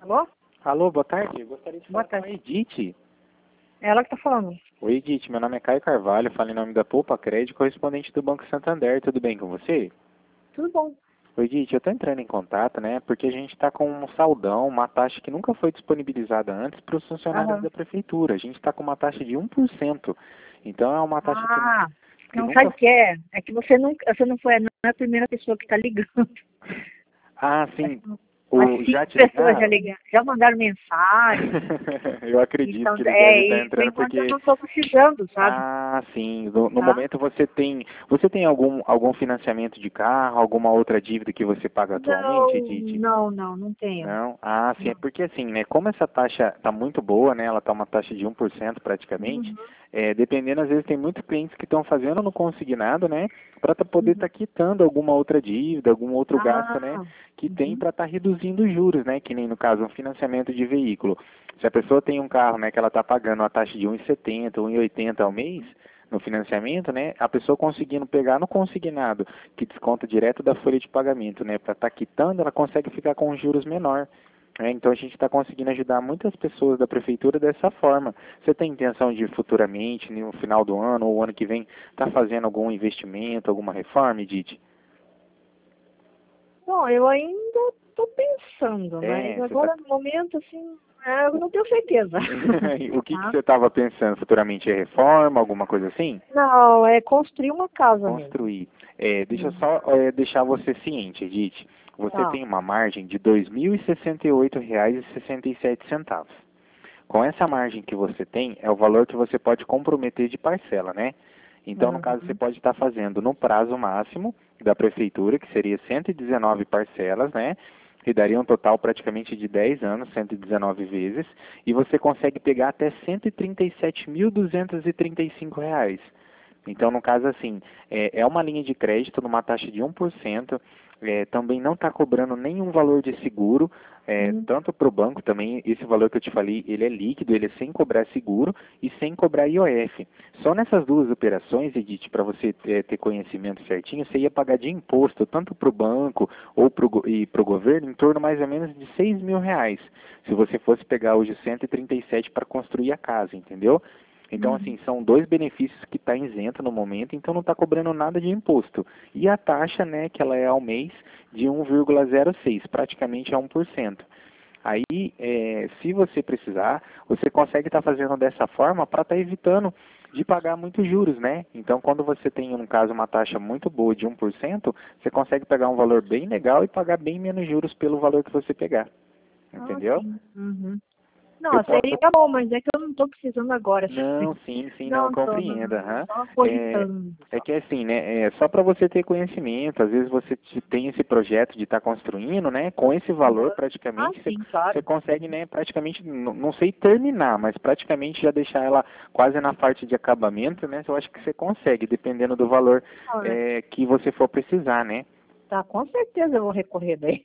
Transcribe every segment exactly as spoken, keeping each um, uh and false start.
Alô? Alô, boa tarde. Eu gostaria de Boa falar com a tarde. Edith. É ela que tá falando. Oi, Edith. Meu nome é Caio Carvalho, falo em nome da Poupa Crédito, correspondente do Banco Santander. Tudo bem com você? Tudo bom. Oi, Edith. Eu estou entrando em contato, né, porque a gente está com um saldão, uma taxa que nunca foi disponibilizada antes para os funcionários Aham. da Prefeitura. A gente está com uma taxa de um por cento. Então, é uma taxa que, Ah, que não sabe nunca... o que é? É que você não, você não foi não é a primeira pessoa que tá ligando. Ah, Acho sim. que umas O... cinco Já te pessoas já ligaram? ligaram, já mandaram mensagem. Eu acredito Então, que eles devem é, estar e por entrando enquanto eu porque... não estou precisando, sabe? Ah, sim. No, no Tá? momento você tem, você tem algum, algum financiamento de carro, alguma outra dívida que você paga atualmente, Não, Edith? não, não, não tenho. Não? Ah, sim. É Não. porque assim, né? Como essa taxa está muito boa, né? Ela está uma taxa de um por cento praticamente. Uhum, É, dependendo, às vezes tem muitos clientes que estão fazendo no consignado, né? Para poder uhum. estar quitando alguma outra dívida, algum outro gasto, né? Ah, Que tem uhum, para estar reduzindo os juros, né? Que nem no caso um financiamento de veículo. Se a pessoa tem um carro, né? Que ela está pagando uma taxa de um vírgula setenta, um vírgula oitenta ao mês no financiamento, né? A pessoa conseguindo pegar no consignado, que desconta direto da folha de pagamento, né? Para estar quitando, ela consegue ficar com juros menor. É, então a gente está conseguindo ajudar muitas pessoas da prefeitura dessa forma. Você tem intenção de futuramente, no final do ano ou ano que vem, estar tá fazendo algum investimento, alguma reforma, Edith? bom, eu ainda estou pensando, mas É, você tá... agora no momento, assim, é, eu não tenho certeza. O que, que Tá? você estava pensando futuramente? É reforma, alguma coisa assim? Não, é construir uma casa mesmo. Construir. É, deixa eu Hum. só é, deixar você ciente, Edith. Você Tá. tem uma margem de dois mil e sessenta e oito reais e sessenta e sete centavos. Com essa margem que você tem, é o valor que você pode comprometer de parcela, né? Então, no caso, você Uhum. pode estar fazendo no prazo máximo da prefeitura, que seria cento e dezenove parcelas, né? Que daria um total praticamente de dez anos, cento e dezenove vezes, e você consegue pegar até cento e trinta e sete mil duzentos e trinta e cinco reais. Então, no caso, assim, é, é uma linha de crédito numa taxa de um por cento, é, também não está cobrando nenhum valor de seguro, é, Hum. tanto para o banco também, esse valor que eu te falei, ele é líquido, ele é sem cobrar seguro e sem cobrar I O F. Só nessas duas operações, Edith, para você ter, ter conhecimento certinho, você ia pagar de imposto, tanto para o banco ou pro, e para o governo, em torno mais ou menos de seis mil reais, se você fosse pegar hoje cento e trinta e sete para construir a casa, entendeu? Então, Uhum. assim, são dois benefícios que está isento no momento, então não está cobrando nada de imposto. E a taxa, né, que ela é ao mês de um vírgula zero seis, praticamente a um por cento. Aí, é, se você precisar, você consegue estar tá fazendo dessa forma para estar tá evitando de pagar muitos juros, né? Então, quando você tem, no caso, uma taxa muito boa de um por cento, você consegue pegar um valor bem legal e pagar bem menos juros pelo valor que você pegar. Ah, Entendeu? sim. Uhum. Eu Não, posso. seria bom, mas é que eu não estou precisando agora. Não, sim, sim, não, eu Não estou, não, compreendo. não. Aham. Só É, cogitando é só. que é assim, né? É só para você ter conhecimento. Às vezes você te- tem esse projeto de estar construindo, né? Com esse valor, Uhum. Ah, praticamente, você, sim, você claro. consegue, né? Praticamente, n- não sei terminar, mas praticamente já deixar ela quase na parte de acabamento, né? Eu acho que você consegue, dependendo do valor Não, é- é, que você for precisar, né? Tá, com certeza eu vou recorrer daí.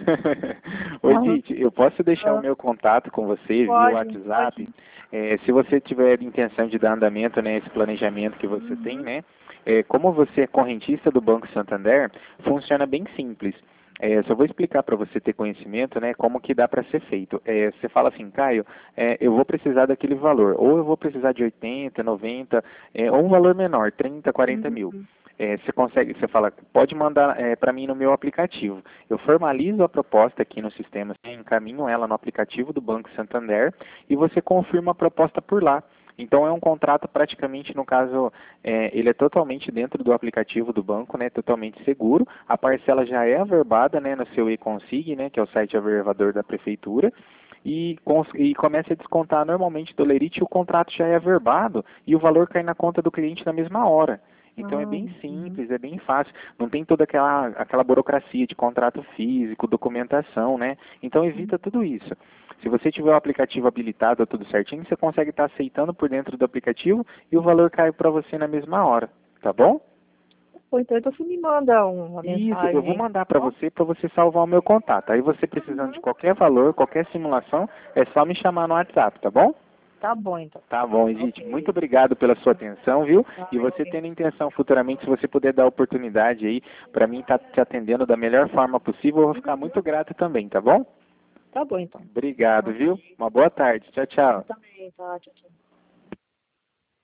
Oi, Aham. Dite, eu posso deixar o Ah, meu contato com você via pode, WhatsApp? pode. É, se você tiver intenção de dar andamento, né, esse planejamento que você tem, Uhum. né? É, como você é correntista do Banco Santander, funciona bem simples. É, só vou explicar para você ter conhecimento, né, como que dá para ser feito. É, você fala assim, Caio, é, eu vou precisar daquele valor, ou eu vou precisar de oitenta, noventa, é, ou um valor menor, trinta, quarenta mil. Uhum. É, você consegue, você fala, pode mandar é, para mim no meu aplicativo. Eu formalizo a proposta aqui no sistema, assim, encaminho ela no aplicativo do Banco Santander e você confirma a proposta por lá. Então é um contrato praticamente, no caso, é, ele é totalmente dentro do aplicativo do banco, né, totalmente seguro. A parcela já é averbada, né, no seu e-consig, né, que é o site averbador da prefeitura. E, e começa a descontar normalmente do Lerite, o contrato já é averbado e o valor cai na conta do cliente na mesma hora. Então é Ah, bem uhum. simples, é bem fácil, não tem toda aquela, aquela burocracia de contrato físico, documentação, né? Então evita tudo isso. Se você tiver o aplicativo habilitado, tudo certinho, você consegue estar aceitando por dentro do aplicativo e o valor cai para você na mesma hora, tá bom? Ou então, então você me manda uma Isso, eu mensagem vou aí, mandar tá para bom? você para você salvar o meu contato. Aí você precisando de Uhum. qualquer valor, qualquer simulação, é só me chamar no WhatsApp, tá bom? Tá bom, então. Tá bom, Edith. Muito Ok. obrigado pela sua atenção, viu? E Ah, você ok. tendo intenção futuramente, se você puder dar oportunidade aí para mim estar te atendendo da melhor forma possível, eu vou ficar muito Uhum. grato também, tá bom? Tá bom, então. Obrigado, viu? Uma boa tarde. Tchau, tchau. Eu também, tá? Tchau, tchau.